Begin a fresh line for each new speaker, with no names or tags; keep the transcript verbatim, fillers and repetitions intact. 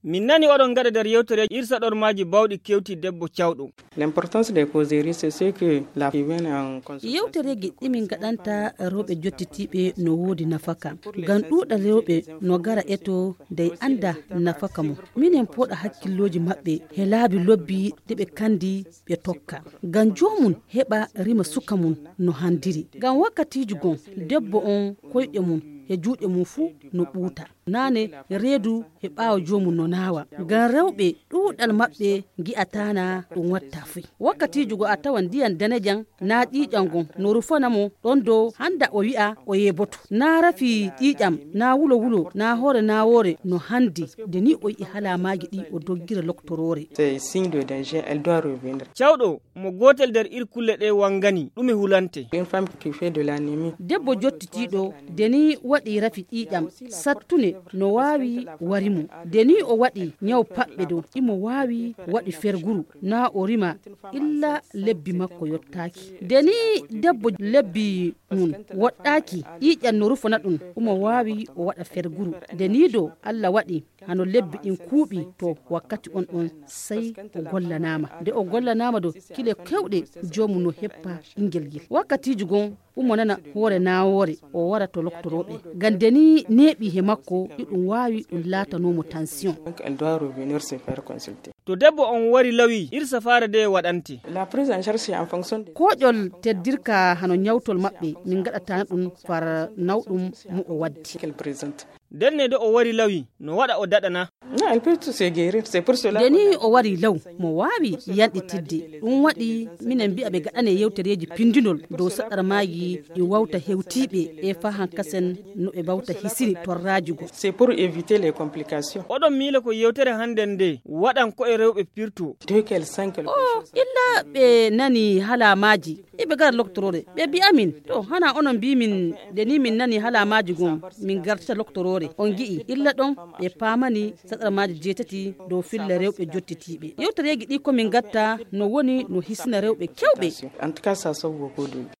min nani oɗon gaɗa nder yewtere irsa ɗormaji bawɗi kewti debbo cawɗo.
L'importance des causeries c'est ce que la vivienne en consultation.
Yewtere giɗɗi min gaɗanta rewɓe jottitiɓe no wodi nafaka ngam ɗuuɗa rewɓe no gara eto dey anda nafaka mum minen poɗa hakkilloji maɓɓe he laabi lobbi ɗe ɓe kandi ɓe tokka ngam jomum heɓa rima suka mum no handiri ngam wakkatiji gon debbo on koyɗe mum e juuɗe mum fuu no ɓuuta nane reedu e ɓaawo jomum no naawa ngam rewɓe ɗuuɗal maɓɓe gi'atana ɗum watta fuy wakkatiji go a tawan ndiyan danejan na ƴiƴam gon no rufanamo ɗon dow handa o wi'a o yeboto na rafi ƴiƴam na wulo wulo na hoore na woore no handi de ni o yi'i halamaji ɗi o doggira loktorore.
C'est signe de danger, elle doit revenir.
Cawɗo mo gotel nder irkulle ɗe wangani ɗume hulante.
Une femme qui fait de l'anémie.
Debbo jottitiɗo deni waɗi rafi ƴiƴam sattune no wawi warimo deni o waɗi nyaw paɓɓe dow imo wawi waɗi ferguru na o rima illa lebbi makko yottaki deni debbo lebbi mum woɗɗaki ƴiƴam no rufana ɗum omo wawi o waɗa ferguru deni do Allah waɗi hano lebbi ɗin kuuɓi to wakkati on ɗon sai o gollanama nde o gollanama do kile kewɗe jomum no heppa ɓingel gel wakkatiji gon umo nana hoore nawore o wara to loktoroɓe gande ni neeɓi he makko ɗiɗum wawi ɗum laatanomo tension.
Donc elle doit revenir se faire consulter.
To debbo on wari lawi irsa fara de waɗante.
La prise en charge c'est en fonction de
koƴol teddirka hano nyawtol maɓɓe min gaɗata ɗum far nawɗum mo o waddi
qu'elle présente.
Denne de o wari lawi no waɗa o daɗana.
Non, elle peut se guérir, c'est pour cela.
Deni o wari law mo wawi yanɗitidde ɗum waɗi minen mbi'a ɓe gaɗane yewtereji pindinol dow saɗarmaji e wawta hewtiɓe e fa hankasen no ɓe bawta hisiri torraji go.
C'est pour éviter les complications.
Oɗon miila ko yewtere hande nde waɗan ko e rewɓe pirtu.
Dès qu'elle sent quelque
oh illa ɓe nani halamaji eɓe gara loktorore ɓe mbi amin to hana onon mbi min deni min nani halamaji gon min garta loktorore on gi'i illa ɗon ɓe pamani saɗarmaji jeetati dow filla rewɓe jottitiɓe yewtereji ɗi komin gatta no woni no hisna rewɓe kewɓe.
En tout cas ça sauve beaucoup de